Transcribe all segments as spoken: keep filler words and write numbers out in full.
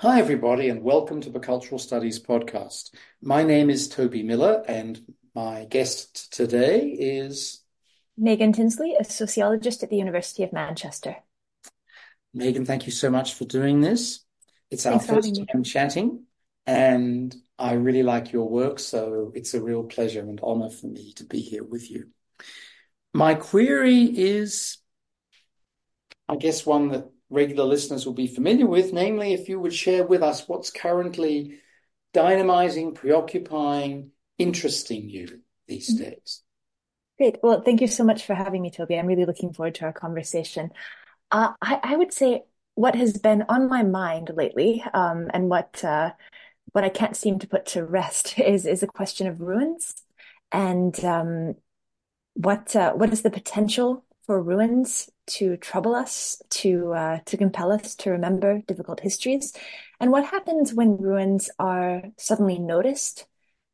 Hi, everybody, and welcome to the Cultural Studies Podcast. My name is Toby Miller, and my guest today is Megan Tinsley, a sociologist at the University of Manchester. Megan. Thank you so much for doing this. It's our Thanks for having first me. time chatting, and I really like your work, so it's a real pleasure and honor for me to be here with you. My query is, I guess, one that regular listeners will be familiar with, namely, if you would share with us what's currently dynamizing, preoccupying, interesting you these Mhm. days. Great. Well, thank you so much for having me, Toby. I'm really looking forward to our conversation. Uh, I, I would say what has been on my mind lately, um, and what uh, what I can't seem to put to rest is is a question of ruins, and um, what uh, what is the potential for ruins to trouble us, to uh, to compel us to remember difficult histories, and what happens when ruins are suddenly noticed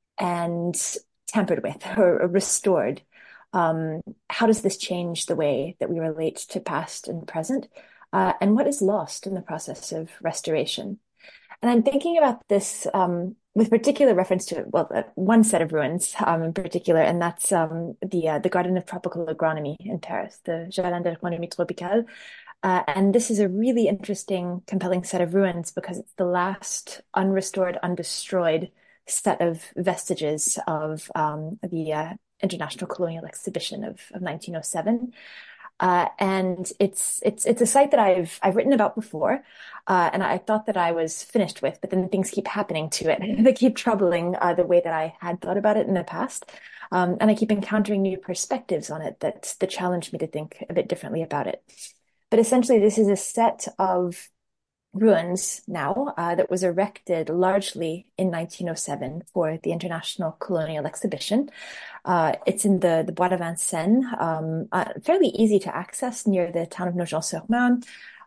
and tampered with or, or restored. Um, how does this change the way that we relate to past and present? Uh, and what is lost in the process of restoration? And I'm thinking about this um, with particular reference to, well, uh, one set of ruins um, in particular, and that's um, the uh, the Garden of Tropical Agronomy in Paris, the Jardin d'Agronomie Tropicale. Uh, and this is a really interesting, compelling set of ruins because it's the last unrestored, undestroyed set of vestiges of um, the uh, International Colonial Exhibition of, of nineteen oh seven. Uh, and it's it's it's a site that I've I've written about before, uh, and I thought that I was finished with, but then things keep happening to it. They keep troubling uh, the way that I had thought about it in the past, um, and I keep encountering new perspectives on it that that challenge me to think a bit differently about it. But essentially, this is a set of ruins now uh, that was erected largely in nineteen oh seven for the International Colonial Exhibition. Uh, it's in the, the Bois de Vincennes, um, uh, fairly easy to access near the town of Nogent-sur-Marne.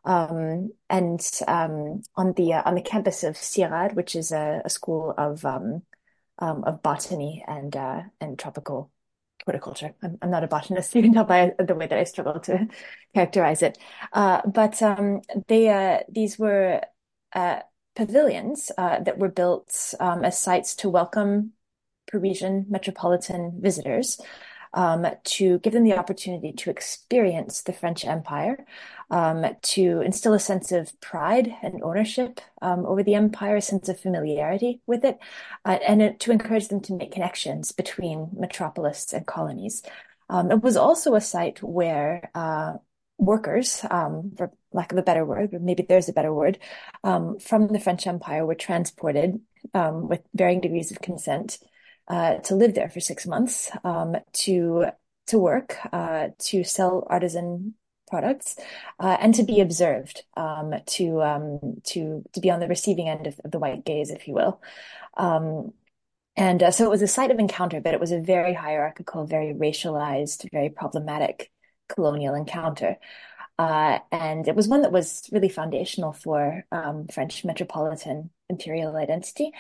Um, and um, on the uh, on the campus of CIRAD, which is a, a school of um, um, of botany and uh, and tropical horticulture. I'm, I'm not a botanist. You can tell by the way that I struggle to characterize it. Uh, but um, they uh, these were uh, pavilions uh, that were built um, as sites to welcome Parisian metropolitan visitors, um, to give them the opportunity to experience the French Empire, um, to instill a sense of pride and ownership um, over the empire, a sense of familiarity with it, uh, and it, to encourage them to make connections between metropolis and colonies. Um, it was also a site where uh, workers, um, for lack of a better word, or maybe there's a better word, um, from the French Empire were transported um, with varying degrees of consent uh, to live there for six months, um, to to work, uh, to sell artisan products, uh, and to be observed, um, to um, to to be on the receiving end of, of the white gaze, if you will. Um, and uh, so it was a site of encounter, but it was a very hierarchical, very racialized, very problematic colonial encounter. Uh, and it was one that was really foundational for um, French metropolitan imperial identity.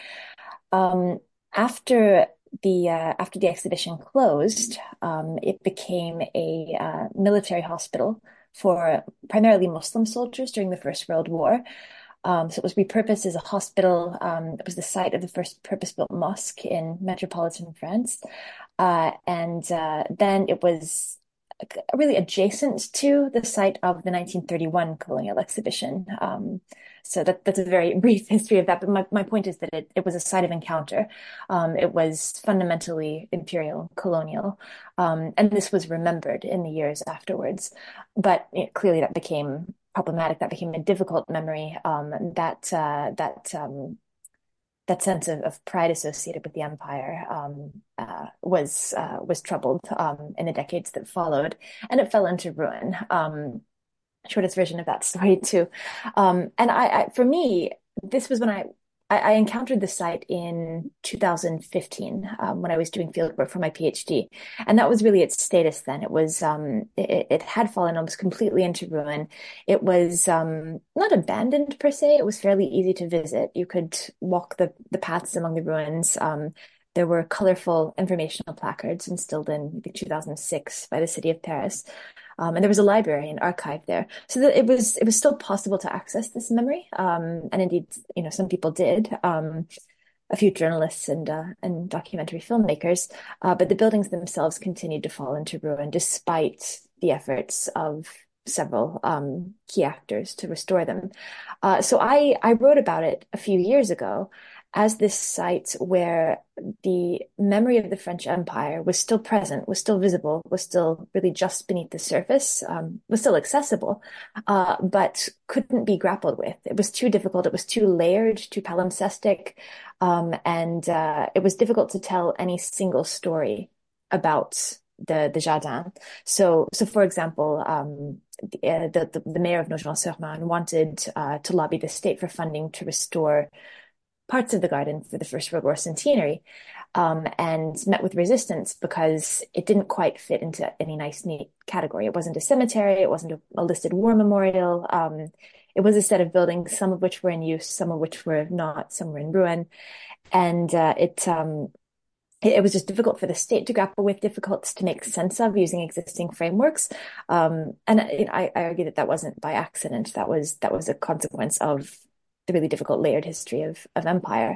Um, after the uh, after the exhibition closed, um, it became a uh, military hospital for primarily Muslim soldiers during the First World War. Um, so it was repurposed as a hospital. Um, it was the site of the first purpose-built mosque in metropolitan France. Uh, and uh, then it was really adjacent to the site of the nineteen thirty-one colonial exhibition. Um, so that, that's a very brief history of that. But my, my point is that it, it was a site of encounter. Um, it was fundamentally imperial colonial. Um, and this was remembered in the years afterwards. But you know, clearly that became problematic. That became a difficult memory. Um, that uh, that um, that sense of, of pride associated with the empire um, uh, was uh, was troubled um, in the decades that followed, and it fell into ruin. Um, shortest version of that story too. Um, and I, I, for me, this was when I, I, I encountered the site in two thousand fifteen um, when I was doing field work for my PhD, and that was really its status then. It was, um, it, it had fallen almost completely into ruin. It was um, not abandoned per se. It was fairly easy to visit. You could walk the the paths among the ruins. Um, there were colorful informational placards instilled in, I think, two thousand six by the city of Paris. Um, and there was a library and archive there. So that it was it was still possible to access this memory. Um, and indeed, you know, some people did. Um, a few journalists and uh, and documentary filmmakers, uh, but the buildings themselves continued to fall into ruin despite the efforts of several um, key actors to restore them. Uh, so I I wrote about it a few years ago as this site where the memory of the French Empire was still present, was still visible, was still really just beneath the surface, um, was still accessible, uh, but couldn't be grappled with. It was too difficult. It was too layered, too palimpsestic, um, and uh, it was difficult to tell any single story about the the Jardin. So, so for example, um, the, uh, the the mayor of Nogent-sur-Marne wanted uh, to lobby the state for funding to restore parts of the garden for the First World War centenary, um, and met with resistance because it didn't quite fit into any nice, neat category. It wasn't a cemetery. It wasn't a, a listed war memorial. Um, it was a set of buildings, some of which were in use, some of which were not, some were in ruin. And uh, it, um, it, it was just difficult for the state to grapple with, difficult to make sense of using existing frameworks. Um, and I, I argue that that wasn't by accident. That was that was a consequence of the really difficult layered history of of empire.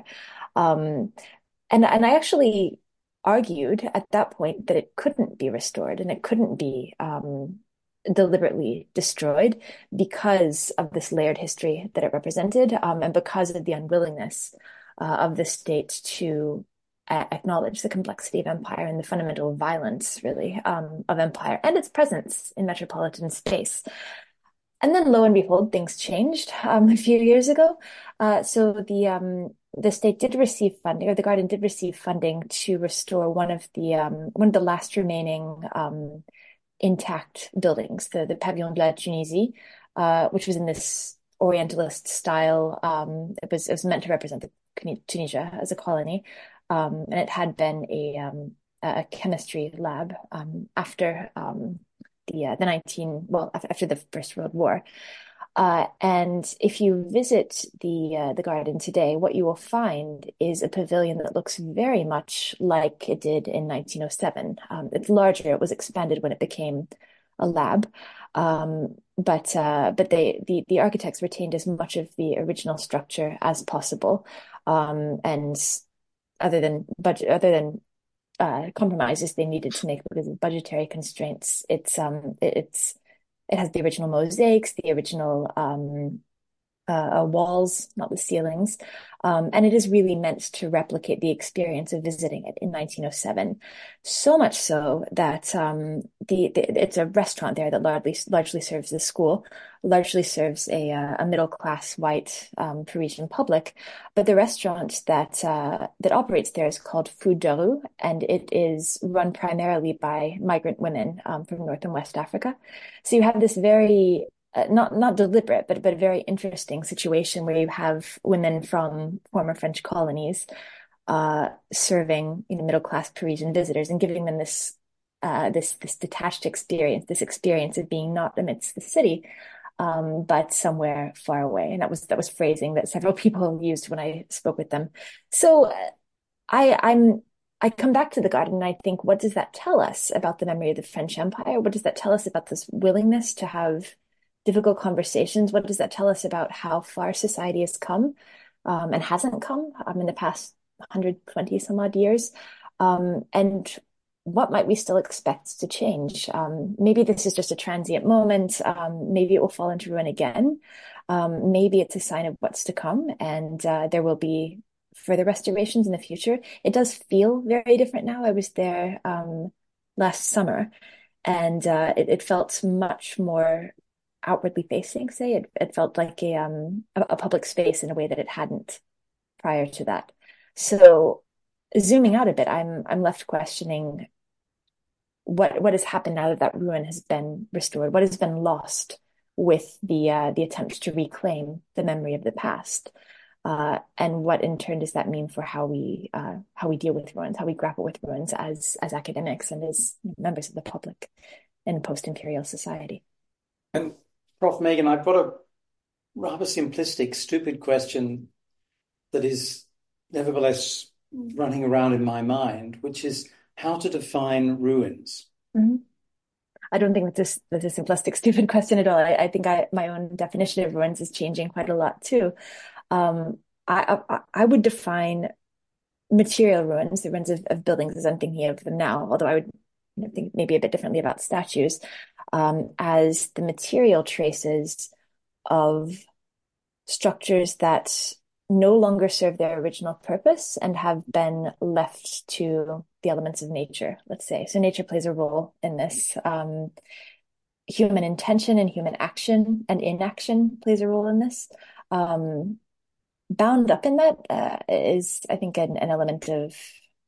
Um, and and I actually argued at that point that it couldn't be restored and it couldn't be um, deliberately destroyed because of this layered history that it represented, um, and because of the unwillingness uh, of the state to uh, acknowledge the complexity of empire and the fundamental violence, really, um, of empire and its presence in metropolitan space. And then lo and behold, things changed um, a few years ago. Uh, so the um, the state did receive funding, or the garden did receive funding to restore one of the um, one of the last remaining um, intact buildings, the the Pavillon de la Tunisie, uh, which was in this Orientalist style. Um, it was it was meant to represent the Tunisia as a colony, um, and it had been a um, a chemistry lab um, after. Um, the uh, the nineteen well after the First World War. Uh, and if you visit the uh, the garden today, what you will find is a pavilion that looks very much like it did in nineteen oh seven. Um, it's larger. It was expanded when it became a lab, um, but uh, but they the the architects retained as much of the original structure as possible, um, and other than budget, other than uh, compromises they needed to make because of budgetary constraints. It's um it, it's it has the original mosaics, the original um uh, uh, walls, not the ceilings. Um, and it is really meant to replicate the experience of visiting it in nineteen oh seven. So much so that um, the, the it's a restaurant there that largely largely serves the school, largely serves a uh, a middle class white um, Parisian public. But the restaurant that uh, that operates there is called Food de Rue, and it is run primarily by migrant women um, from North and West Africa. So you have this very uh, not not deliberate, but but a very interesting situation where you have women from former French colonies uh, serving you know middle class Parisian visitors and giving them this uh, this this detached experience, this experience of being not amidst the city, um, but somewhere far away. And that was that was phrasing that several people used when I spoke with them. So uh, I I'm I come back to the garden and I think, what does that tell us about the memory of the French Empire? What does that tell us about this willingness to have difficult conversations? What does that tell us about how far society has come um, and hasn't come um, in the past one hundred twenty some odd years? Um, and what might we still expect to change? Um, maybe this is just a transient moment. Um, maybe it will fall into ruin again. Um, maybe it's a sign of what's to come, and uh, there will be further restorations in the future. It does feel very different now. I was there um, last summer, and uh, it, it felt much more outwardly facing, say. It, it felt like a, um, a, a public space in a way that it hadn't prior to that. So zooming out a bit, I'm I'm left questioning what what has happened now that that ruin has been restored. What has been lost with the uh, the attempts to reclaim the memory of the past, uh, and what in turn does that mean for how we uh, how we deal with ruins, how we grapple with ruins as as academics and as members of the public in post-imperial society. And Prof Megan, I've got a rather simplistic, stupid question that is nevertheless running around in my mind, which is how to define ruins. Mm-hmm. I don't think that's a, that's a simplistic, stupid question at all. I, I think I my own definition of ruins is changing quite a lot too. Um, I, I I would define material ruins, the ruins of, of buildings as I'm thinking of them now, although I would you know, think maybe a bit differently about statues, um, as the material traces of structures that no longer serve their original purpose and have been left to the elements of nature, let's say. So nature plays a role in this. Um, human intention and human action and inaction plays a role in this. Um, bound up in that uh, is, I think, an, an element of,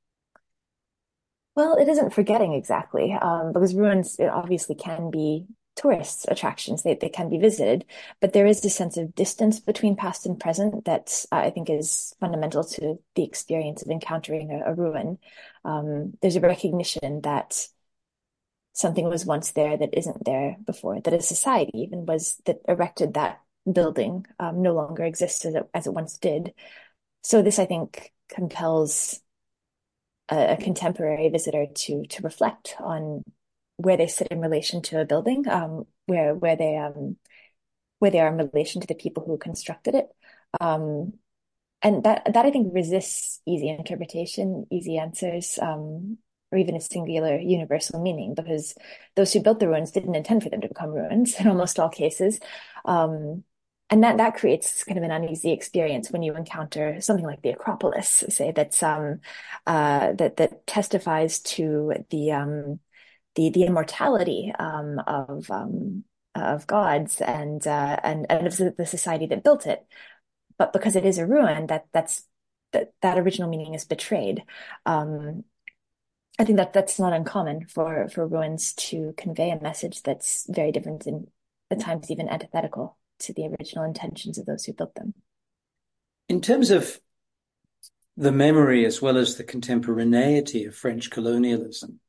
well, it isn't forgetting exactly, um, because ruins it obviously can be tourist attractions. They, they can be visited, but there is a sense of distance between past and present that uh, I think is fundamental to the experience of encountering a, a ruin. Um, there's a recognition that something was once there that isn't there before, that a society even was that erected that building um, no longer exists as it, as it once did. So this, I think, compels a, a contemporary visitor to to reflect on where they sit in relation to a building, um, where where they um, where they are in relation to the people who constructed it. Um, and that that I think resists easy interpretation, easy answers, um, or even a singular universal meaning, because those who built the ruins didn't intend for them to become ruins in almost all cases. Um, and that that creates kind of an uneasy experience when you encounter something like the Acropolis, say that's um, uh, that that testifies to the um, the the immortality um, of um, of gods and uh, and and of the society that built it. But because it is a ruin, that that's that that original meaning is betrayed. Um, I think that that's not uncommon for for ruins to convey a message that's very different and at times even antithetical to the original intentions of those who built them. In terms of the memory as well as the contemporaneity of French colonialism,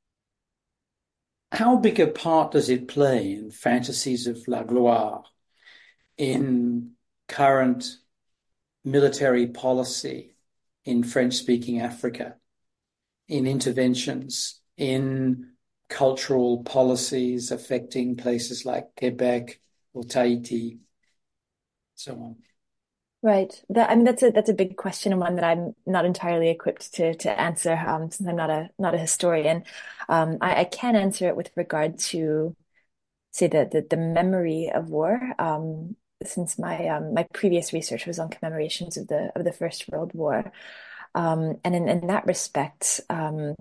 how big a part does it play in fantasies of la gloire, in current military policy in French-speaking Africa, in interventions, in cultural policies affecting places like Quebec or Tahiti, so on? Right. That, I mean, that's a that's a big question and one that I'm not entirely equipped to to answer, um, since I'm not a not a historian. Um, I, I can answer it with regard to say the the, the memory of war. Um, since my um, my previous research was on commemorations of the of the First World War, um, and in in that respect, um,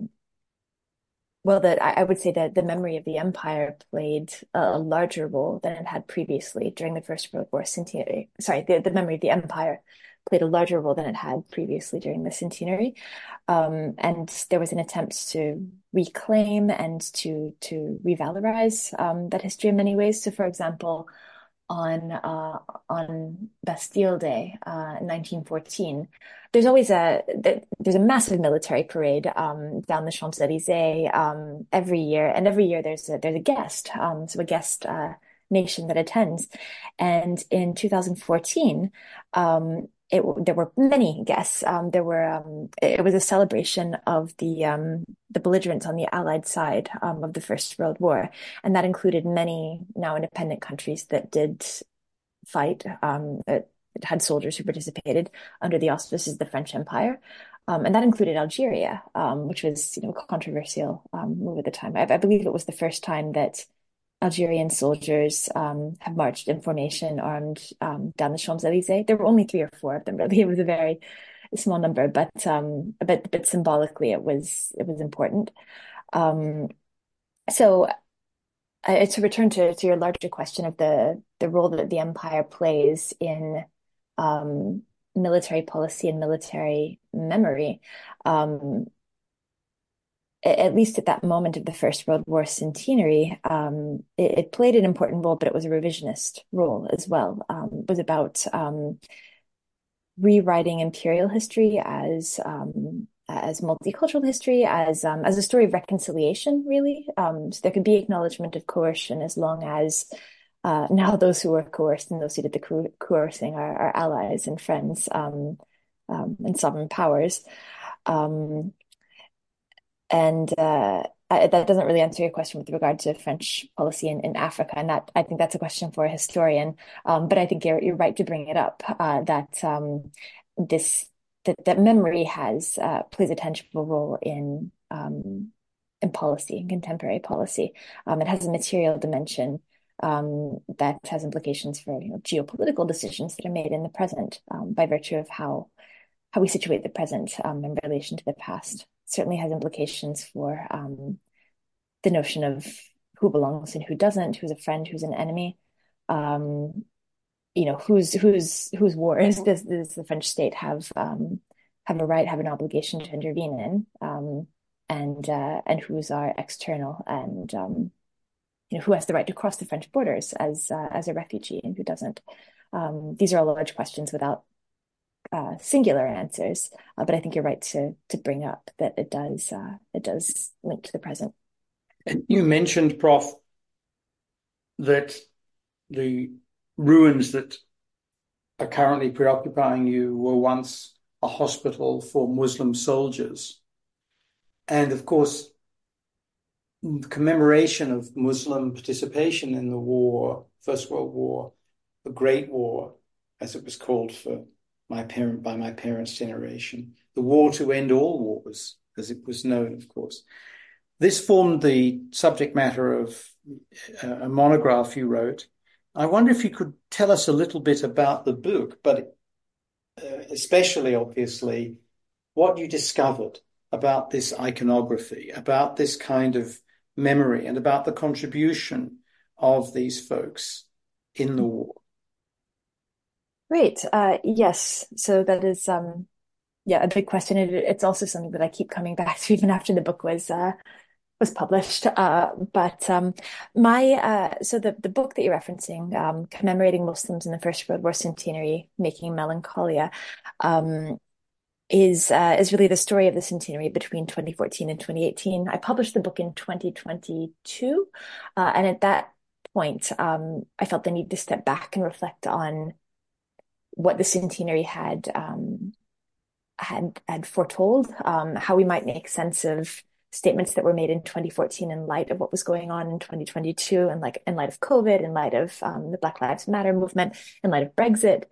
well, that I, I would say that the memory of the empire played a, a larger role than it had previously during the First World War centenary. Sorry, the, the memory of the empire played a larger role than it had previously during the centenary. Um, and there was an attempt to reclaim and to to revalorize um, that history in many ways. So, for example, on uh, on Bastille Day, uh, nineteen fourteen. There's always a there's a massive military parade um, down the Champs-Élysées um, every year, and every year there's a there's a guest, um, so a guest uh, nation that attends. And in two thousand fourteen, um, it there were many guests. Um, there were um, it was a celebration of the um, the belligerents on the Allied side um, of the First World War, and that included many now independent countries that did fight. Um, it, it had soldiers who participated under the auspices of the French Empire. Um, and that included Algeria, um, which was, you know, a controversial um, move at the time. I, I believe it was the first time that Algerian soldiers um, have marched in formation armed um, down the Champs-Élysées. There were only three or four of them, really. It was a very small number, but um, but but symbolically, it was it was important. Um, so uh, to return to, to your larger question of the the role that the empire plays in um, military policy and military memory, um, at least at that moment of the First World War centenary, um, it, it, played an important role, but it was a revisionist role as well. Um, it was about um, rewriting imperial history as um, as multicultural history, as um, as a story of reconciliation, really. Um, so there could be acknowledgement of coercion as long as uh, now those who were coerced and those who did the co coercing are, are allies and friends um, um, and sovereign powers. Um, and uh, uh, that doesn't really answer your question with regard to French policy in, in Africa, and that I think that's a question for a historian. Um, but I think you're you're right to bring it up, uh, that um, this that that memory has uh, plays a tangible role in um, in policy, in contemporary policy. Um, it has a material dimension um, that has implications for, you know, geopolitical decisions that are made in the present, um, by virtue of how how we situate the present um, in relation to the past. It certainly has implications for um, the notion of who belongs and who doesn't, who's a friend, who's an enemy. Um, you know, whose whose whose war is this? Does the French state have um, have a right, have an obligation to intervene in, um, and uh, and who's our external, and um, you know, who has the right to cross the French borders as uh, as a refugee and who doesn't? Um, these are all large questions without uh, singular answers, uh, but I think you're right to to bring up that it does uh, it does link to the present. And you mentioned, Prof, that the ruins that are currently preoccupying you were once a hospital for Muslim soldiers. And of course, the commemoration of Muslim participation in the war, First World War, the Great War, as it was called for my parent by my parents' generation, the war to end all wars, as it was known, of course. This formed the subject matter of a monograph you wrote. I wonder if you could tell us a little bit about the book, but uh, especially, obviously, what you discovered about this iconography, about this kind of memory, and about the contribution of these folks in the war. Great. Uh, yes. So that is, um, yeah, a big question. It, it's also something that I keep coming back to even after the book was uh, was published. Uh, but um, my uh, so the the book that you're referencing, um, commemorating Muslims in the First World War Centenary, making melancholia, um, is uh, is really the story of the centenary between twenty fourteen and twenty eighteen. I published the book in twenty twenty-two, uh, and at that point, um, I felt the need to step back and reflect on what the centenary had um, had had foretold, um, how we might make sense of statements that were made in twenty fourteen in light of what was going on in twenty twenty-two, and like in light of COVID, in light of um, the Black Lives Matter movement, in light of Brexit.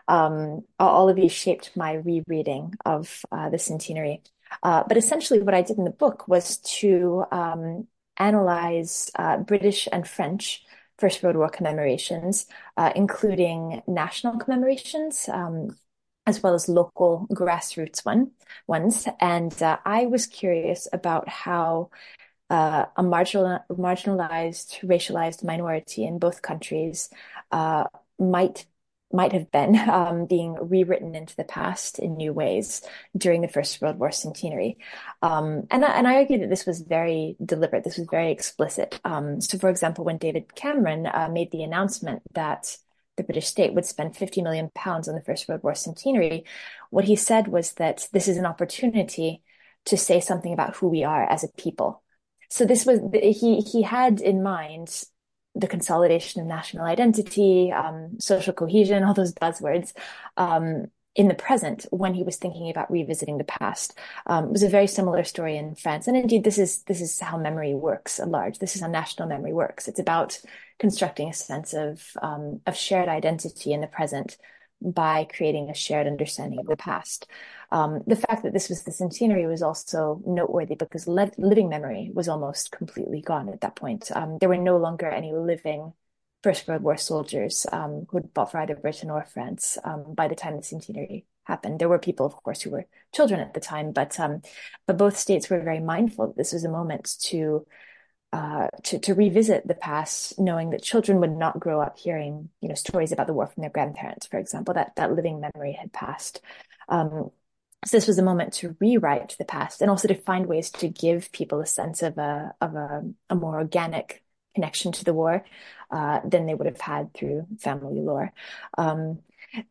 Um, all of these shaped my rereading of uh, the centenary. Uh, but essentially, what I did in the book was to um, analyze uh, British and French First World War commemorations, uh, including national commemorations, um, as well as local grassroots one ones. And uh, I was curious about how uh, a marginal, marginalized, racialized minority in both countries uh, might might have been um, being rewritten into the past in new ways during the First World War centenary. Um, and, and I argue that this was very deliberate. This was very explicit. Um, so, for example, when David Cameron uh, made the announcement that the British state would spend fifty million pounds on the First World War centenary, what he said was that this is an opportunity to say something about who we are as a people. So this was, he, he had in mind the consolidation of national identity, um, social cohesion, all those buzzwords, um, in the present when he was thinking about revisiting the past. Um, it was a very similar story in France. And indeed, this is, this is how memory works at large. This is how national memory works. It's about constructing a sense of, um, of shared identity in the present by creating a shared understanding of the past. Um, the fact that this was the centenary was also noteworthy because le- living memory was almost completely gone at that point. Um, there were no longer any living First World War soldiers um, who had fought for either Britain or France um, by the time the centenary happened. There were people, of course, who were children at the time, but um, but both states were very mindful that this was a moment to uh, to to revisit the past, knowing that children would not grow up hearing, you know, stories about the war from their grandparents, for example. That that living memory had passed. Um, so this was a moment to rewrite the past and also to find ways to give people a sense of a of a, a more organic connection to the war uh, than they would have had through family lore. Um,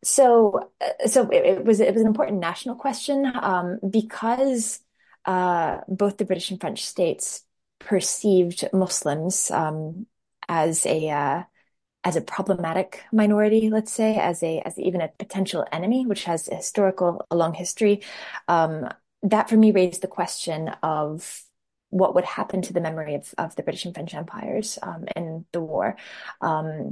so so it, it was it was an important national question um, because uh, both the British and French states perceived Muslims um, as a uh, as a problematic minority, let's say, as a as even a potential enemy, which has a historical a long history. Um, that for me raised the question of what would happen to the memory of, of the British and French empires um, in the war. Um,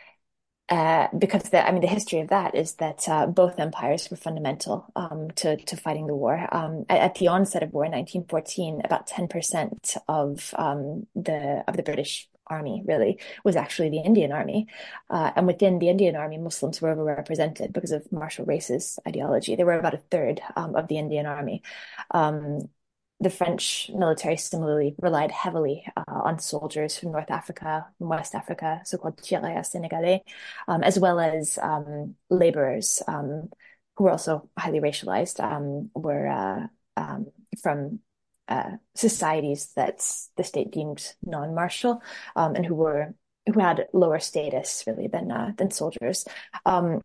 uh, because the, I mean, the history of that is that uh, both empires were fundamental um, to to fighting the war. Um, at, at the onset of war in nineteen fourteen, about ten percent of um, the of the British army really was actually the Indian army, uh, and within the Indian army, Muslims were overrepresented because of martial racist ideology. They were about a third um, of the Indian army. Um, the French military similarly relied heavily uh, on soldiers from North Africa and West Africa, so-called Tiers Senegalais, um, as well as um, laborers um, who were also highly racialized, um, were uh, um, from uh, societies that the state deemed non-martial, um, and who were who had lower status really than uh, than soldiers. Um,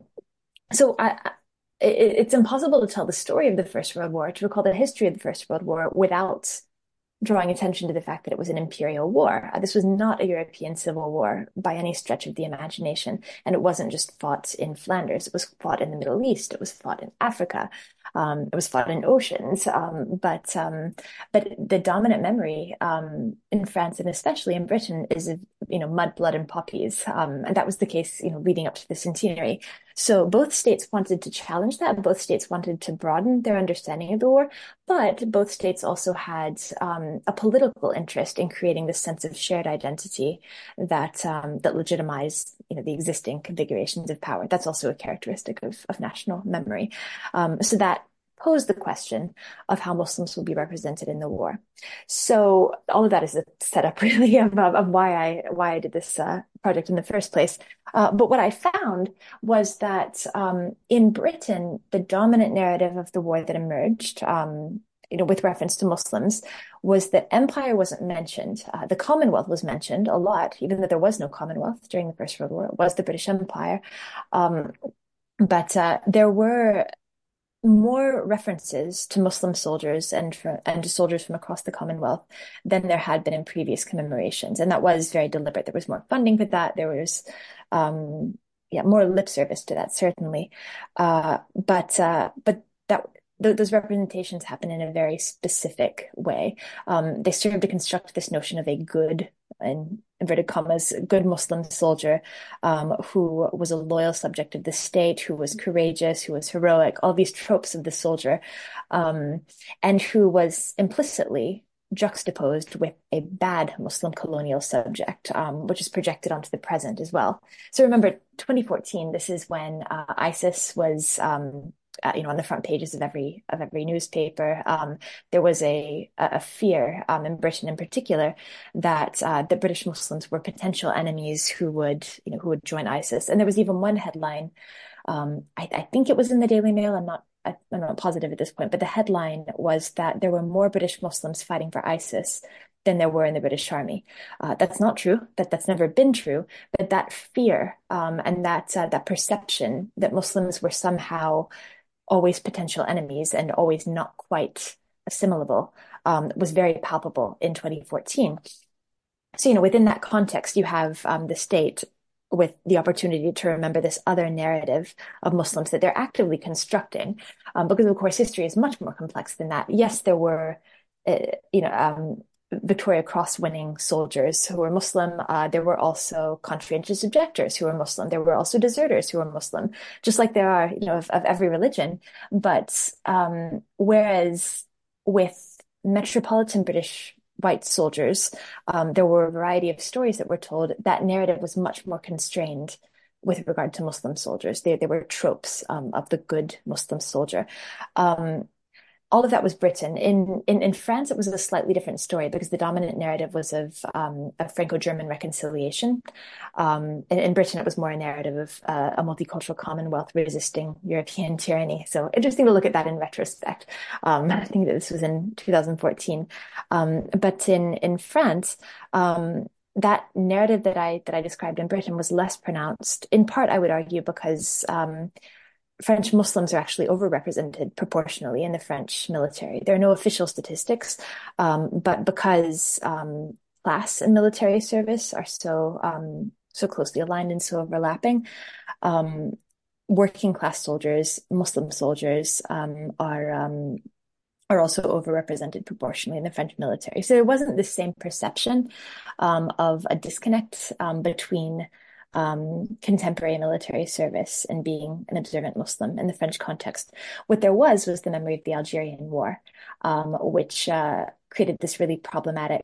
so I, it, it's impossible to tell the story of the First World War, to recall the history of the First World War without drawing attention to the fact that it was an imperial war. Uh, this was not a European civil war by any stretch of the imagination. And it wasn't just fought in Flanders. It was fought in the Middle East. It was fought in Africa. Um, it was fought in oceans. Um, but um, but the dominant memory um, in France and especially in Britain is of, you know, mud, blood, and poppies. Um, and that was the case, you know, leading up to the centenary. So both states wanted to challenge that. Both states wanted to broaden their understanding of the war. But both states also had um, a political interest in creating this sense of shared identity that um, that legitimized, you know, the existing configurations of power. That's also a characteristic of, of national memory. Um, so that posed the question of how Muslims will be represented in the war. So all of that is a setup really of, of why I why I did this uh, project in the first place. Uh, but what I found was that um, in Britain, the dominant narrative of the war that emerged, um, you know, with reference to Muslims, was that empire wasn't mentioned. Uh, the Commonwealth was mentioned a lot, even though there was no Commonwealth during the First World War. It was the British Empire. Um, but uh, there were more references to Muslim soldiers and for, and to soldiers from across the Commonwealth than there had been in previous commemorations, and that was very deliberate. There was more funding for that. There was, um, yeah, more lip service to that certainly, uh, but uh, but that th those representations happen in a very specific way. Um, they serve to construct this notion of a good, in inverted commas, good Muslim soldier um, who was a loyal subject of the state, who was courageous, who was heroic, all these tropes of the soldier, um, and who was implicitly juxtaposed with a bad Muslim colonial subject, um, which is projected onto the present as well. So remember, twenty fourteen, this is when uh, ISIS was um, Uh, you know, on the front pages of every of every newspaper. Um, there was a a fear um, in Britain, in particular, that uh, the British Muslims were potential enemies who would, you know, who would join ISIS. And there was even one headline. Um, I, I think it was in the Daily Mail. I'm not. I'm not positive at this point, but the headline was that there were more British Muslims fighting for ISIS than there were in the British Army. Uh, that's not true. That that's never been true. But that fear um, and that uh, that perception that Muslims were somehow always potential enemies and always not quite assimilable, um, was very palpable in twenty fourteen. So, you know, within that context, you have um, the state with the opportunity to remember this other narrative of Muslims that they're actively constructing, um, because of course history is much more complex than that. Yes, there were, uh, you know, um, Victoria Cross winning soldiers who were Muslim. Uh, there were also conscientious objectors who were Muslim. There were also deserters who were Muslim, just like there are, you know, of, of every religion. But um, whereas with metropolitan British white soldiers, um, there were a variety of stories that were told. That narrative was much more constrained with regard to Muslim soldiers. They, they were tropes um, of the good Muslim soldier. Um, all of that was Britain. In, in in France, it was a slightly different story because the dominant narrative was of um, a Franco-German reconciliation. Um, in, in Britain, it was more a narrative of uh, a multicultural Commonwealth resisting European tyranny. So interesting to look at that in retrospect. Um, I think that this was in two thousand fourteen. Um, but in in France, um, that narrative that I that I described in Britain was less pronounced. In part, I would argue, because um, French Muslims are actually overrepresented proportionally in the French military. There are no official statistics, um, but because um, class and military service are so um, so closely aligned and so overlapping, um, working class soldiers, Muslim soldiers, um, are um, are also overrepresented proportionally in the French military. So there wasn't the same perception um, of a disconnect um, between um, contemporary military service and being an observant Muslim in the French context. What there was was the memory of the Algerian War, um, which uh, created this really problematic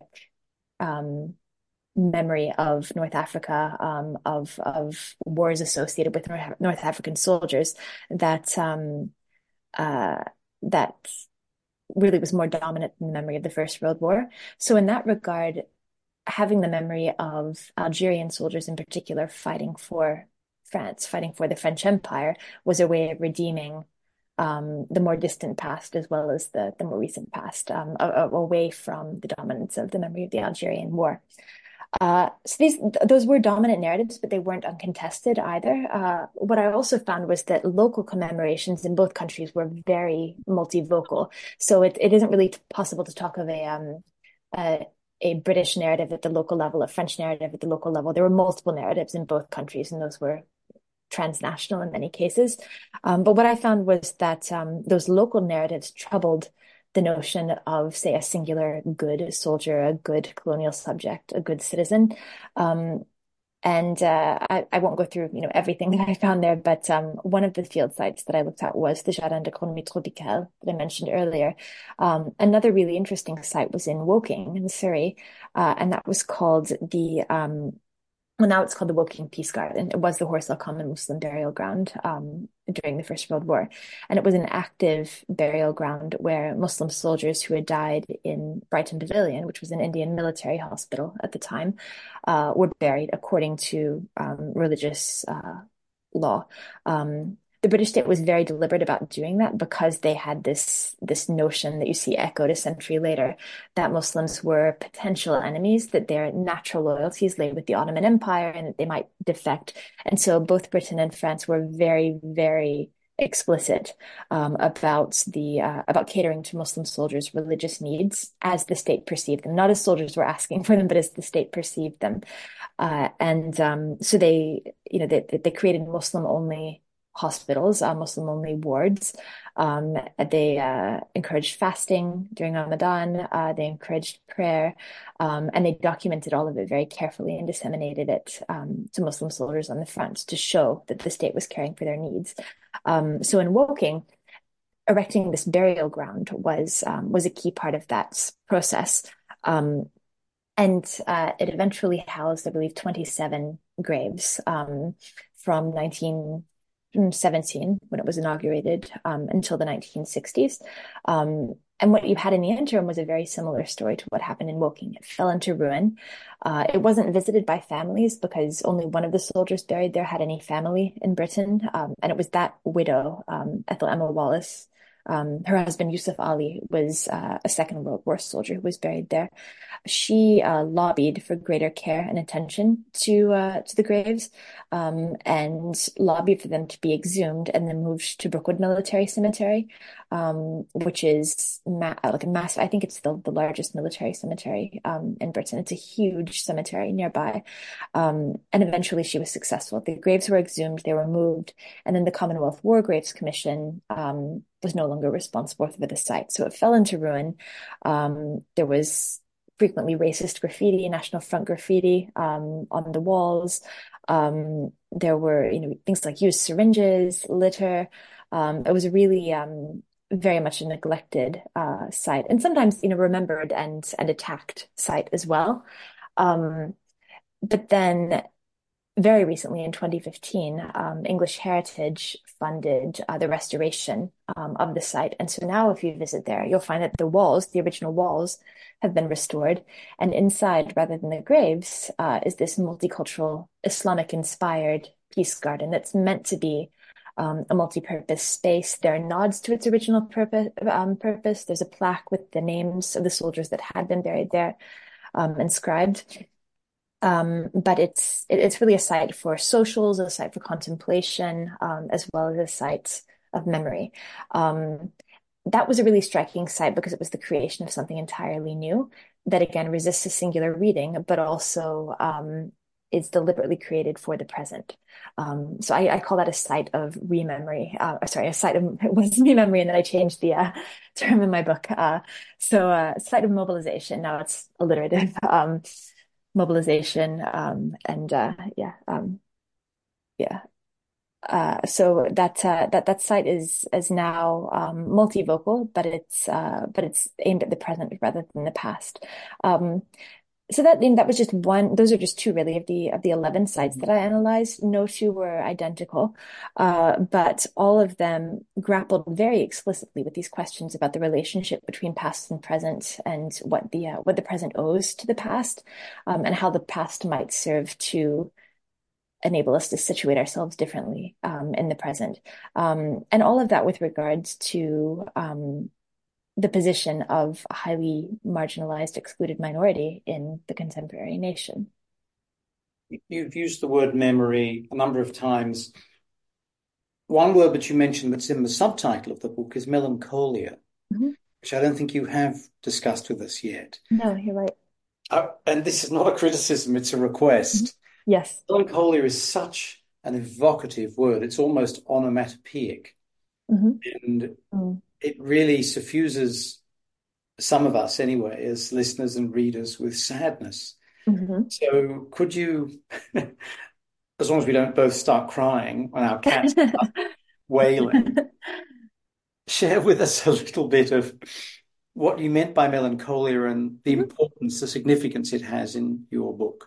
um, memory of North Africa, um, of of wars associated with North, North African soldiers that um, uh, that really was more dominant in the memory of the First World War. So in that regard, having the memory of Algerian soldiers in particular fighting for France, fighting for the French Empire, was a way of redeeming um, the more distant past as well as the, the more recent past, um, away from the dominance of the memory of the Algerian War. Uh, so these th those were dominant narratives, but they weren't uncontested either. Uh, what I also found was that local commemorations in both countries were very multivocal. So it, it isn't really possible to talk of a um a, a British narrative at the local level, a French narrative at the local level. There were multiple narratives in both countries, and those were transnational in many cases. Um, but what I found was that um, those local narratives troubled the notion of, say, a singular good soldier, a good colonial subject, a good citizen. Um, and uh, I, I won't go through, you know, everything that I found there, but um, one of the field sites that I looked at was the Jardin d'Agronomie Tropicale that I mentioned earlier. Um, another really interesting site was in Woking in Surrey, uh, and that was called the um, well, now it's called the Woking Peace Garden. It was the Horsell Common Muslim burial ground um, during the First World War. And it was an active burial ground where Muslim soldiers who had died in Brighton Pavilion, which was an Indian military hospital at the time, uh, were buried according to um, religious uh, law. Um, the British state was very deliberate about doing that because they had this this notion that you see echoed a century later that Muslims were potential enemies, that their natural loyalties lay with the Ottoman Empire and that they might defect. And so both Britain and France were very, very explicit um, about the uh, about catering to Muslim soldiers' religious needs as the state perceived them, not as soldiers were asking for them, but as the state perceived them. Uh, and um, so they, you know, they they created Muslim only hospitals, uh, Muslim only wards. Um, they uh, encouraged fasting during Ramadan. Uh, they encouraged prayer, um, and they documented all of it very carefully and disseminated it um, to Muslim soldiers on the front to show that the state was caring for their needs. Um, so in Woking, erecting this burial ground was um, was a key part of that process. Um, and uh, it eventually housed, I believe, twenty-seven graves um, from nineteen seventeen, when it was inaugurated, um, until the nineteen sixties. Um, and what you had in the interim was a very similar story to what happened in Woking. It fell into ruin. Uh, it wasn't visited by families because only one of the soldiers buried there had any family in Britain. Um, and it was that widow, um, Ethel Emma Wallace. Um, her husband, Yusuf Ali, was uh, a Second World War soldier who was buried there. She uh, lobbied for greater care and attention to uh, to the graves, um, and lobbied for them to be exhumed and then moved to Brookwood Military Cemetery, um, which is ma like a massive. I think it's the the largest military cemetery um, in Britain. It's a huge cemetery nearby, um, and eventually she was successful. The graves were exhumed, they were moved, and then the Commonwealth War Graves Commission um, was no longer responsible for the site, so it fell into ruin. Um, there was frequently racist graffiti, National Front graffiti um, on the walls. Um, there were, you know, things like used syringes, litter. Um, it was really um, very much a neglected uh, site, and sometimes, you know, remembered and and attacked site as well. Um, but then very recently in twenty fifteen, um, English Heritage funded uh, the restoration um, of the site. And so now if you visit there, you'll find that the walls, the original walls, have been restored. And inside, rather than the graves, uh, is this multicultural, Islamic-inspired peace garden that's meant to be um, a multi-purpose space. There are nods to its original purpose, um, purpose. There's a plaque with the names of the soldiers that had been buried there um, inscribed. Um, but it's it, it's really a site for socials, a site for contemplation, um, as well as a site of memory. Um, that was a really striking site because it was the creation of something entirely new that again resists a singular reading, but also um, is deliberately created for the present. Um, so I, I call that a site of rememory. Uh, sorry, a site of it was rememory, and then I changed the uh, term in my book. Uh, so uh, site of mobilization. Now it's alliterative. Um, mobilization. Um, and uh, yeah, um, yeah. Uh, so that uh, that that site is is now um, multivocal, but it's uh, but it's aimed at the present rather than the past. Um, so that I mean, that was just one. Those are just two really of the of the eleven sites that I analyzed. No two were identical, uh, but all of them grappled very explicitly with these questions about the relationship between past and present, and what the uh, what the present owes to the past, um, and how the past might serve to enable us to situate ourselves differently um, in the present. Um, and all of that with regards to um, the position of a highly marginalized, excluded minority in the contemporary nation. You've used the word memory a number of times. One word that you mentioned that's in the subtitle of the book is melancholia, Mm-hmm. which I don't think you have discussed with us yet. No, you're right. Uh, and this is not a criticism, it's a Mm-hmm. request. Yes. Melancholia is such an evocative word. It's almost onomatopoeic. Mm-hmm. And Mm-hmm. it really suffuses some of us anyway, as listeners and readers, with sadness. Mm-hmm. So could you, as long as we don't both start crying when our cats are wailing, share with us a little bit of what you meant by melancholia and the Mhm. importance, the significance it has in your book.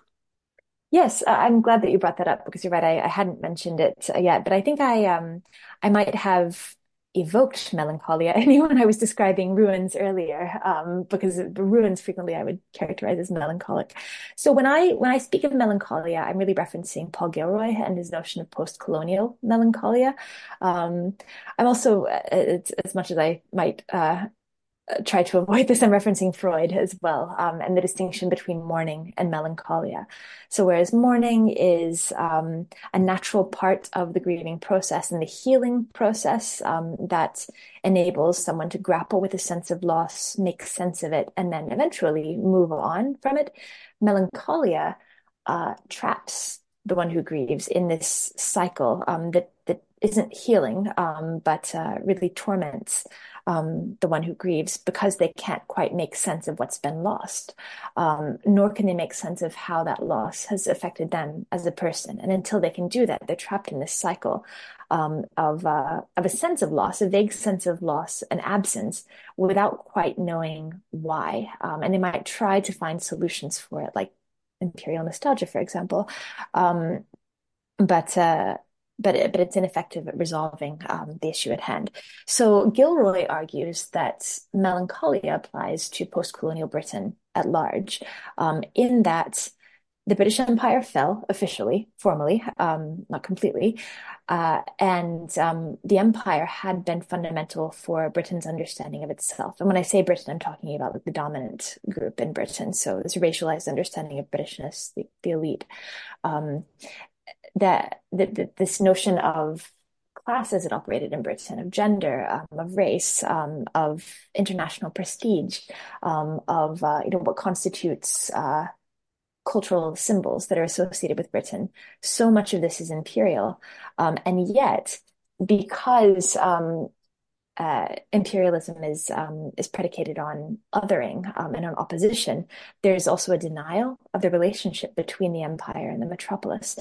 Yes, I- I'm glad that you brought that up because you're right. I, I hadn't mentioned it uh, yet, but I think I um I might have evoked melancholia anyone I was describing ruins earlier, um, because the ruins frequently I would characterize as melancholic. So when I when I speak of melancholia, I'm really referencing Paul Gilroy and his notion of post-colonial melancholia. Um, I'm also, uh, it's, as much as I might uh, try to avoid this, I'm referencing Freud as well, um, and the distinction between mourning and melancholia. So whereas mourning is um, a natural part of the grieving process and the healing process um, that enables someone to grapple with a sense of loss, make sense of it, and then eventually move on from it, melancholia uh, traps the one who grieves in this cycle um, that that isn't healing, um, but uh, really torments um, the one who grieves because they can't quite make sense of what's been lost, um, nor can they make sense of how that loss has affected them as a person. And until they can do that, they're trapped in this cycle um, of uh, of a sense of loss, a vague sense of loss and absence, without quite knowing why. Um, and they might try to find solutions for it, like imperial nostalgia, for example. Um, but uh, but it, but it's ineffective at resolving um, the issue at hand. So Gilroy argues that melancholia applies to post-colonial Britain at large, um, in that the British Empire fell officially, formally, um, not completely, uh, and um, the empire had been fundamental for Britain's understanding of itself. And when I say Britain, I'm talking about like the dominant group in Britain. So this racialized understanding of Britishness, the, the elite. Um, that, that, this notion of class as it operated in Britain, of gender, um, of race, um, of international prestige, um, of uh, you know what constitutes uh, cultural symbols that are associated with Britain. So much of this is imperial, um, and yet because um, uh, imperialism is um, is predicated on othering um, and on opposition, there's also a denial of the relationship between the empire and the metropolis.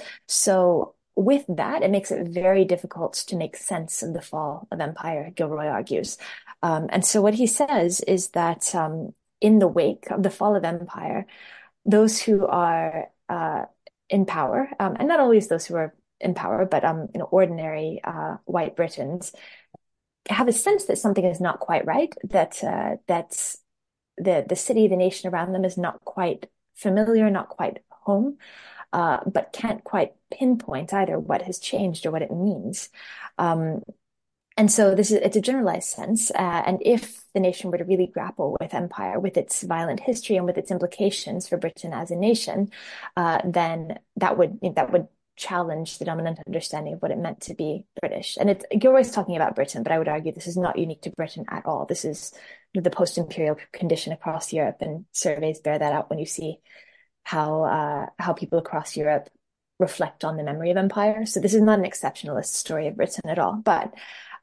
So with that, it makes it very difficult to make sense of the fall of empire, Gilroy argues. Um, and so what he says is that um, in the wake of the fall of empire, those who are uh, in power, um, and not always those who are in power, but um, you know, ordinary uh, white Britons, have a sense that something is not quite right, that uh, that the the city, the nation around them is not quite familiar, not quite home, uh, but can't quite pinpoint either what has changed or what it means. Um, and so this is it's a generalized sense. Uh, and if the nation were to really grapple with empire, with its violent history and with its implications for Britain as a nation, uh, then that would that would challenge the dominant understanding of what it meant to be British. And it's Gilroy's talking about Britain, but I would argue this is not unique to Britain at all. This is the post-imperial condition across Europe, and surveys bear that out when you see how uh, how people across Europe reflect on the memory of empire. So this is not an exceptionalist story of Britain at all, but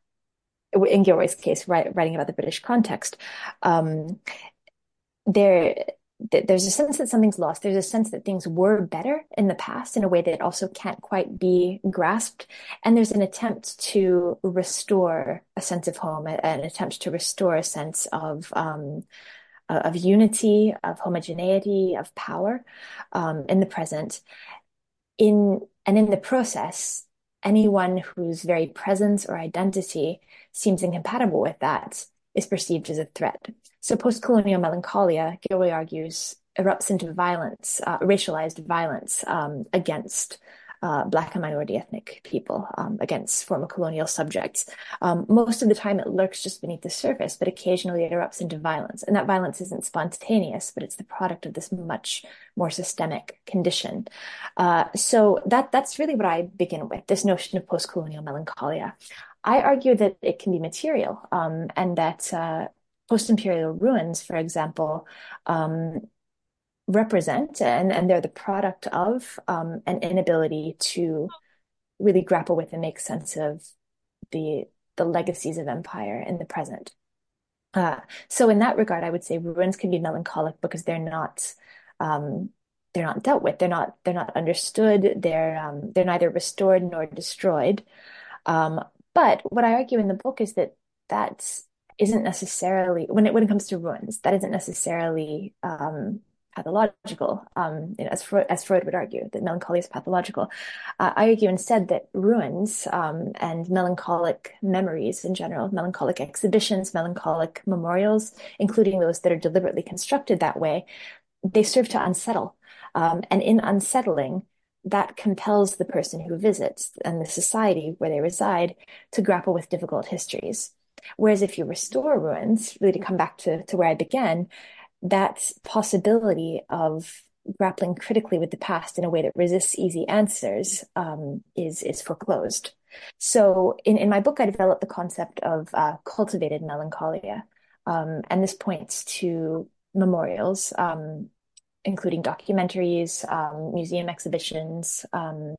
in Gilroy's case, right, writing about the British context, um, there there's a sense that something's lost. There's a sense that things were better in the past in a way that also can't quite be grasped. And there's an attempt to restore a sense of home, an attempt to restore a sense of um, of unity, of homogeneity, of power um, in the present. In and in the process, anyone whose very presence or identity seems incompatible with that is perceived as a threat. So post-colonial melancholia, Gilroy argues, erupts into violence, uh, racialized violence um, against uh, Black and minority ethnic people, um, against former colonial subjects. Um, most of the time it lurks just beneath the surface, but occasionally it erupts into violence. And that violence isn't spontaneous, but it's the product of this much more systemic condition. Uh, so that that's really what I begin with, this notion of post-colonial melancholia. I argue that it can be material, um, and that uh, post-imperial ruins, for example, um, represent and, and they're the product of um, an inability to really grapple with and make sense of the the legacies of empire in the present. Uh, so in that regard, I would say ruins can be melancholic because they're not um, they're not dealt with. They're not they're not understood. They're um, they're neither restored nor destroyed. Um, but what I argue in the book is that that isn't necessarily when it when it comes to ruins, that isn't necessarily um, pathological. Um, you know, as Freud, as Freud would argue that melancholy is pathological. Uh, I argue instead that ruins um, and melancholic memories in general, melancholic exhibitions, melancholic memorials, including those that are deliberately constructed that way, they serve to unsettle. Um, and in unsettling, that compels the person who visits and the society where they reside to grapple with difficult histories. Whereas if you restore ruins, really to come back to, to where I began, that possibility of grappling critically with the past in a way that resists easy answers um, is is foreclosed. So in, in my book, I developed the concept of uh, cultivated melancholia. Um, and this points to memorials, um, including documentaries, um, museum exhibitions, um,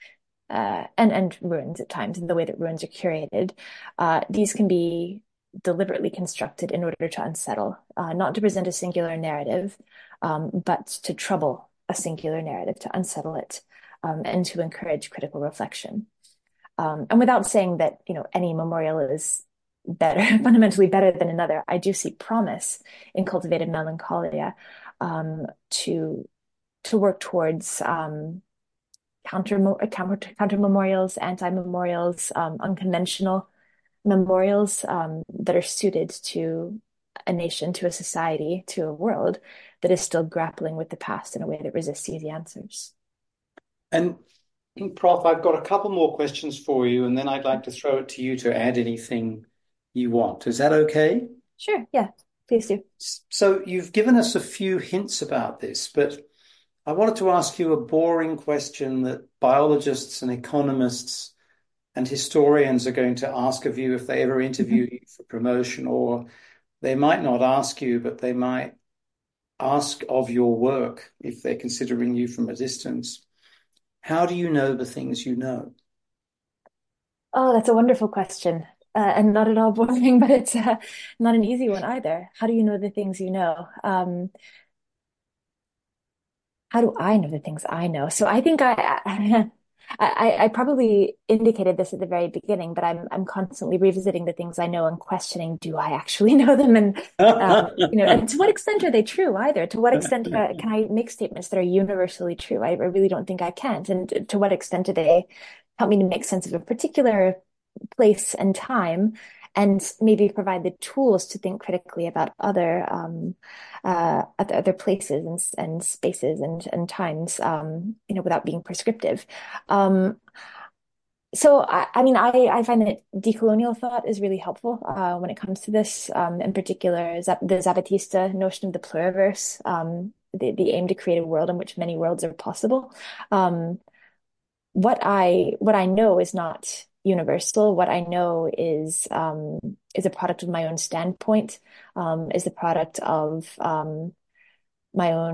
uh, and and ruins at times, and the way that ruins are curated. Uh, these can be deliberately constructed in order to unsettle, uh, not to present a singular narrative, um, but to trouble a singular narrative, to unsettle it, um, and to encourage critical reflection. Um, and without saying that, you know, any memorial is better, fundamentally better than another, I do see promise in cultivated melancholia um, to to work towards um, counter counter counter memorials, anti memorials, um, unconventional memorials um, that are suited to a nation, to a society, to a world that is still grappling with the past in a way that resists easy answers. And Prof, I've got a couple more questions for you, and then I'd like to throw it to you to add anything you want. Is that okay? Sure, yeah, please do. So you've given us a few hints about this, but I wanted to ask you a boring question that biologists and economists and historians are going to ask of you if they ever interview Mhm. you for promotion, or they might not ask you, but they might ask of your work if they're considering you from a distance. How do you know the things you know? Oh, that's a wonderful question. Uh, and not at all boring, but it's uh, not an easy one either. How do you know the things you know? Um, how do I know the things I know? So I think I, I, I, I probably indicated this at the very beginning, but I'm I'm constantly revisiting the things I know and questioning, do I actually know them? And um, you know, and to what extent are they true either? To what extent uh, can I make statements that are universally true? I, I really don't think I can't. And to what extent do they help me to make sense of a particular place and time, and maybe provide the tools to think critically about other um, uh, other, other places and, and spaces and and times, um, you know, without being prescriptive. Um, so I, I mean, I, I find that decolonial thought is really helpful uh, when it comes to this. Um, in particular, the Zapatista notion of the pluriverse, um, the, the aim to create a world in which many worlds are possible. Um, what I what I know is not universal. What I know is um, is a product of my own standpoint, um, is the product of um, my own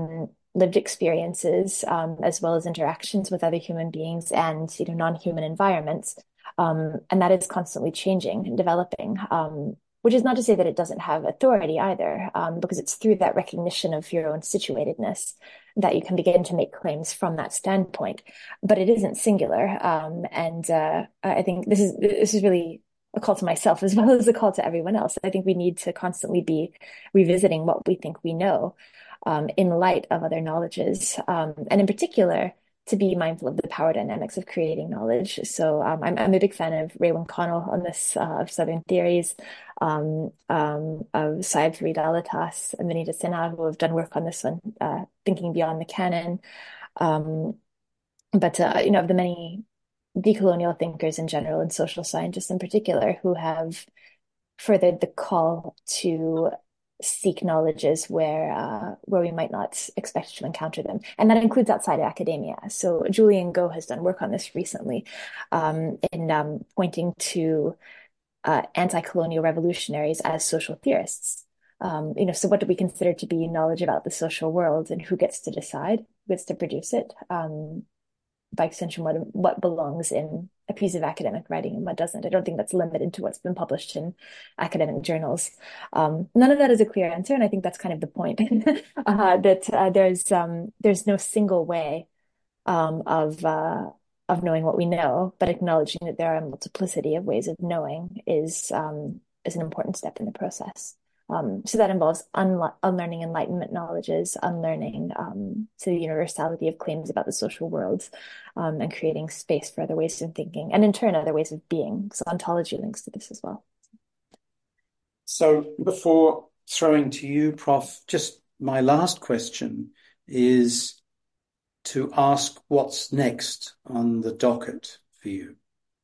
lived experiences, um, as well as interactions with other human beings and, you know, non-human environments. Um, and that is constantly changing and developing. Um, which is not to say that it doesn't have authority either, um, because it's through that recognition of your own situatedness that you can begin to make claims from that standpoint. But it isn't singular. Um, and uh, I think this is this is really a call to myself as well as a call to everyone else. I think we need to constantly be revisiting what we think we know, um, in light of other knowledges, um, and in particular, to be mindful of the power dynamics of creating knowledge. So um, I'm, I'm a big fan of Raewyn Connell on this, uh, of Southern theories, um, um, of Syed Farid Alatas and Vinita Sinha, who have done work on this one, uh, thinking beyond the canon. Um, but, uh, you know, of the many decolonial thinkers in general and social scientists in particular who have furthered the call to seek knowledges where uh, where we might not expect to encounter them, and that includes outside of academia. So Julian Go has done work on this recently, um, in um, pointing to uh, anti-colonial revolutionaries as social theorists. Um, you know, so what do we consider to be knowledge about the social world, and who gets to decide, who gets to produce it? Um, by extension, what what belongs in a piece of academic writing and what doesn't. I don't think that's limited to what's been published in academic journals. Um, none of that is a clear answer, and I think that's kind of the point. uh, that uh, there's um, there's no single way um, of uh, of knowing what we know, but acknowledging that there are a multiplicity of ways of knowing is um, is an important step in the process. Um, so that involves unle unlearning Enlightenment knowledges, unlearning um, to the universality of claims about the social world, um, and creating space for other ways of thinking, and in turn, other ways of being. So ontology links to this as well. So before throwing to you, Professor, just my last question is to ask what's next on the docket for you.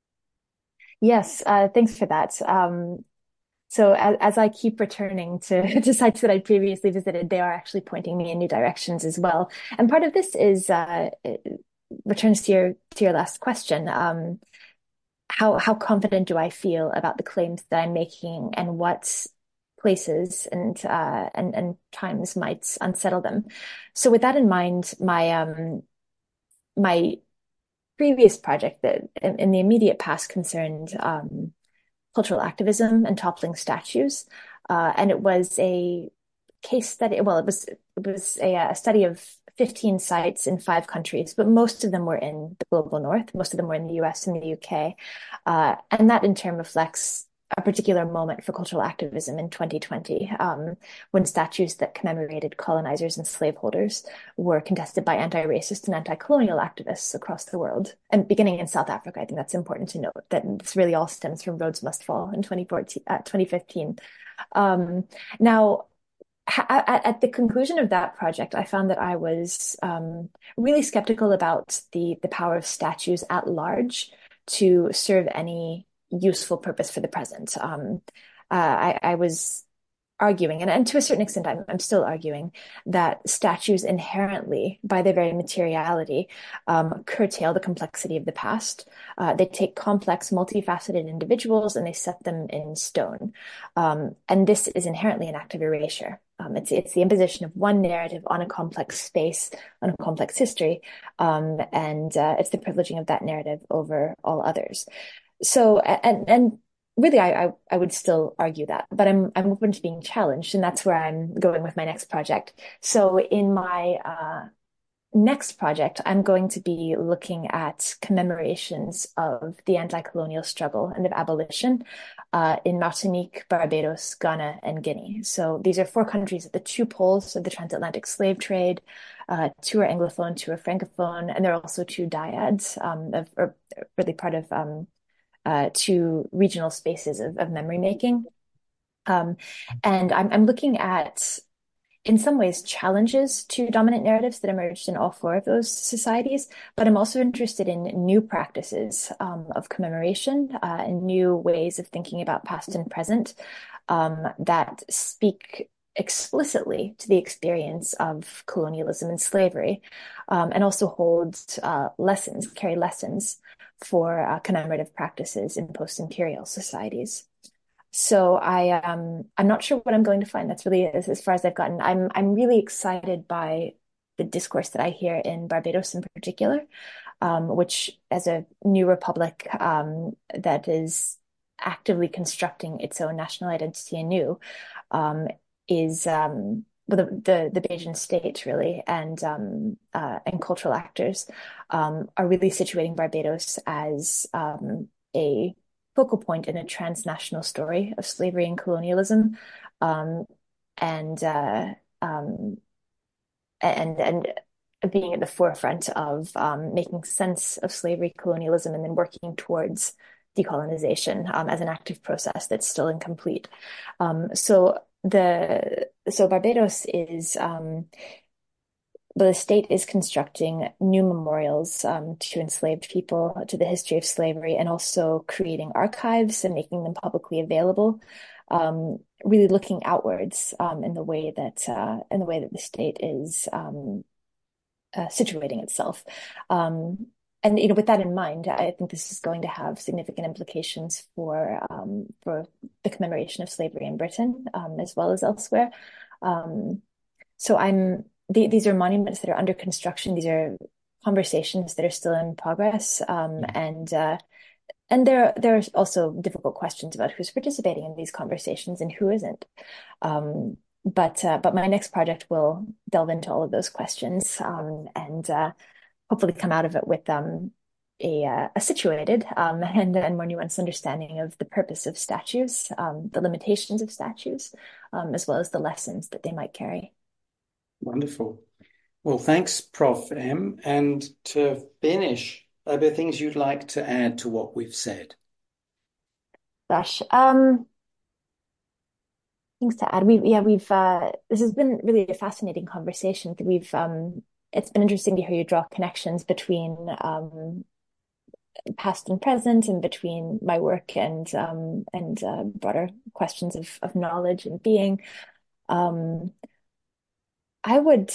Yes, uh, thanks for that. Um, So as, as I keep returning to, to sites that I previously visited, they are actually pointing me in new directions as well. And part of this is uh, returns to your to your last question. Um, how how confident do I feel about the claims that I'm making, and what places and uh, and and times might unsettle them? So with that in mind, my um my previous project that in, in the immediate past concerned um cultural activism and toppling statues. Uh, and it was a case study. Well, it was it was a, a study of fifteen sites in five countries, but most of them were in the global north. Most of them were in the U S and the U K. Uh, and that in turn reflects a particular moment for cultural activism in twenty twenty, um, when statues that commemorated colonizers and slaveholders were contested by anti-racist and anti-colonial activists across the world. And beginning in South Africa, I think that's important to note that this really all stems from Rhodes Must Fall in twenty fourteen, uh, twenty fifteen. Um, now, at, at the conclusion of that project, I found that I was um, really skeptical about the the power of statues at large to serve any useful purpose for the present. Um, uh, I, I was arguing, and, and to a certain extent, I'm, I'm still arguing that statues inherently, by their very materiality, um, curtail the complexity of the past. Uh, they take complex, multifaceted individuals and they set them in stone. Um, and this is inherently an act of erasure. Um, it's it's the imposition of one narrative on a complex space, on a complex history, um, and uh, it's the privileging of that narrative over all others. So, and and really, I, I I would still argue that, but I'm I'm open to being challenged, and that's where I'm going with my next project. So, in my uh, next project, I'm going to be looking at commemorations of the anti-colonial struggle and of abolition uh, in Martinique, Barbados, Ghana, and Guinea. So these are four countries at the two poles of the transatlantic slave trade. Uh, two are Anglophone, two are Francophone, and there are also two dyads, um, of, or really part of um, uh, two regional spaces of, of memory making. Um, and I'm, I'm looking at, in some ways, challenges to dominant narratives that emerged in all four of those societies, but I'm also interested in new practices um, of commemoration uh, and new ways of thinking about past and present um, that speak explicitly to the experience of colonialism and slavery, um, and also hold uh, lessons, carry lessons for uh, commemorative practices in post-imperial societies. So I um I'm not sure what I'm going to find. That's really as, as far as I've gotten. I'm I'm really excited by the discourse that I hear in Barbados in particular, um, which as a new republic um, that is actively constructing its own national identity anew, um, is um, well, the, the the Bajan state really and um, uh, and cultural actors um, are really situating Barbados as um, a focal point in a transnational story of slavery and colonialism, um, and uh, um, and and being at the forefront of um, making sense of slavery, colonialism, and then working towards decolonization um, as an active process that's still incomplete. Um, so the so Barbados is um, the state is constructing new memorials um, to enslaved people, to the history of slavery, and also creating archives and making them publicly available. Um, really looking outwards um, in the way that uh, in the way that the state is um, uh, situating itself. Um, and you know, with that in mind, I think this is going to have significant implications for um, for the commemoration of slavery in Britain um, as well as elsewhere. Um, so I'm th these are monuments that are under construction. These are conversations that are still in progress, um, Mm. and uh, and there there are also difficult questions about who's participating in these conversations and who isn't. Um, but uh, but my next project will delve into all of those questions um, and uh, hopefully come out of it with um, a uh, a situated um, and and more nuanced understanding of the purpose of statues, um, the limitations of statues, um, as well as the lessons that they might carry. Wonderful. Well, thanks, Prof M. And to finish, are there things you'd like to add to what we've said? Gosh, um, things to add. We've yeah, we've uh, this has been really a fascinating conversation. We've um, it's been interesting to hear you draw connections between um, past and present, and between my work and um, and uh, broader questions of of knowledge and being. Um, I would.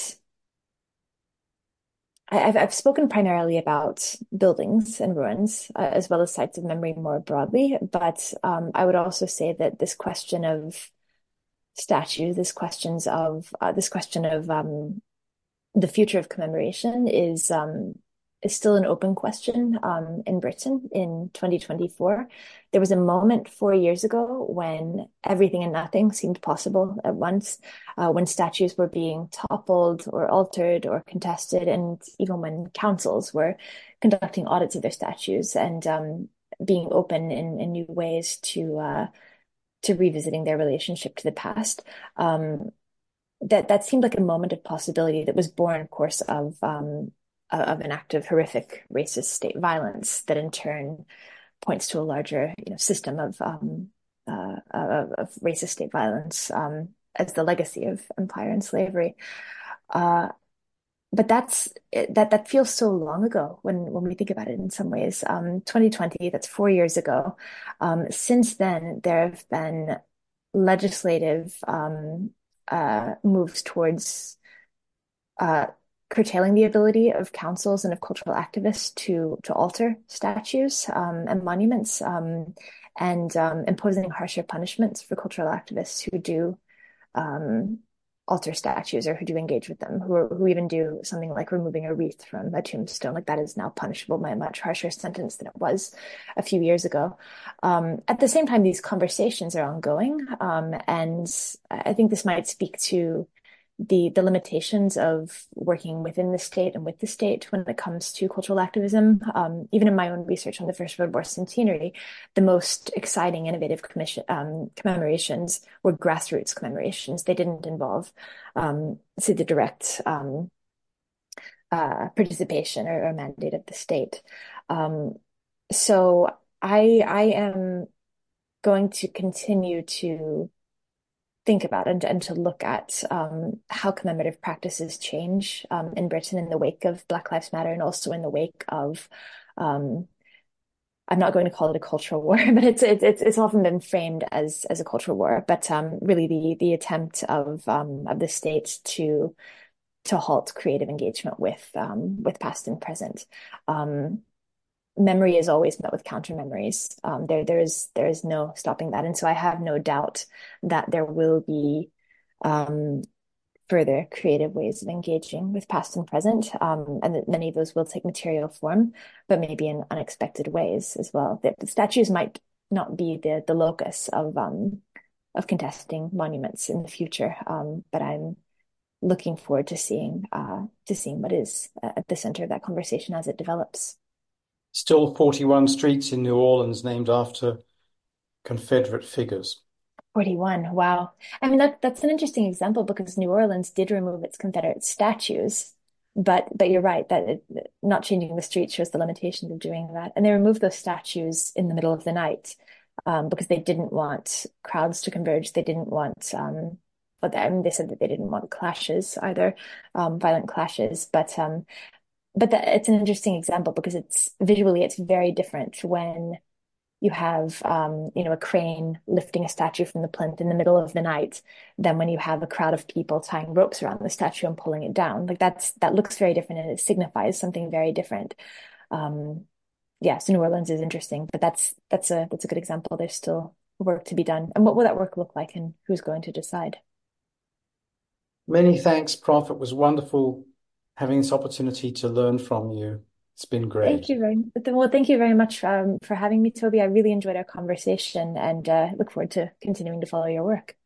I, have I've spoken primarily about buildings and ruins, uh, as well as sites of memory more broadly. But um, I would also say that this question of statue, this questions of uh, this question of um, the future of commemoration is um, is still an open question um, in Britain in twenty twenty-four. There was a moment four years ago when everything and nothing seemed possible at once, uh, when statues were being toppled or altered or contested, and even when councils were conducting audits of their statues and um, being open in, in new ways to uh, to revisiting their relationship to the past. Um, that that seemed like a moment of possibility that was born, of course, of um, of an act of horrific racist state violence that in turn points to a larger, you know, system of um, uh, of, of racist state violence um, as the legacy of empire and slavery. Uh, but that's that that feels so long ago when when we think about it in some ways. Um, twenty twenty, that's four years ago. Um, since then, there have been legislative um, uh, moves towards uh, curtailing the ability of councils and of cultural activists to to alter statues um, and monuments, um, and um, imposing harsher punishments for cultural activists who do um, alter statues or who do engage with them, who are, who even do something like removing a wreath from a tombstone. Like that is now punishable by a much harsher sentence than it was a few years ago. Um, at the same time, these conversations are ongoing, um, and I think this might speak to the the limitations of working within the state and with the state when it comes to cultural activism. Um, even in my own research on the First World War centenary, the most exciting, innovative commission, um, commemorations were grassroots commemorations. They didn't involve, um, say, the direct um, uh, participation or, or mandate of the state. Um, so I I am going to continue to think about and, and to look at um, how commemorative practices change um, in Britain in the wake of Black Lives Matter and also in the wake of, um, I'm not going to call it a cultural war, but it's it's it's often been framed as as a cultural war. But um, really, the the attempt of um, of the state to to halt creative engagement with um, with past and present. Um, memory is always met with counter memories. Um, there, there is, there is no stopping that, and so I have no doubt that there will be um, further creative ways of engaging with past and present, um, and that many of those will take material form, but maybe in unexpected ways as well. The, the statues might not be the the locus of um, of contesting monuments in the future, um, but I'm looking forward to seeing uh, to seeing what is at the center of that conversation as it develops. Still forty-one streets in New Orleans named after Confederate figures. forty-one. Wow. I mean, that that's an interesting example because New Orleans did remove its Confederate statues, but but you're right that it, not changing the street shows the limitations of doing that. And they removed those statues in the middle of the night, um, because they didn't want crowds to converge. They didn't want, um, but I mean, they said that they didn't want clashes either, um, violent clashes. But um, but that, it's an interesting example because it's visually it's very different when you have, um, you know, a crane lifting a statue from the plinth in the middle of the night than when you have a crowd of people tying ropes around the statue and pulling it down. Like that's that looks very different and it signifies something very different. Um, yeah, so New Orleans is interesting, but that's that's a that's a good example. There's still work to be done. And what will that work look like and who's going to decide? Many thanks, Prof. It was wonderful having this opportunity to learn from you. It's been Thank great. you very well, thank you very much um, for having me, Toby. I really enjoyed our conversation and uh, look forward to continuing to follow your work.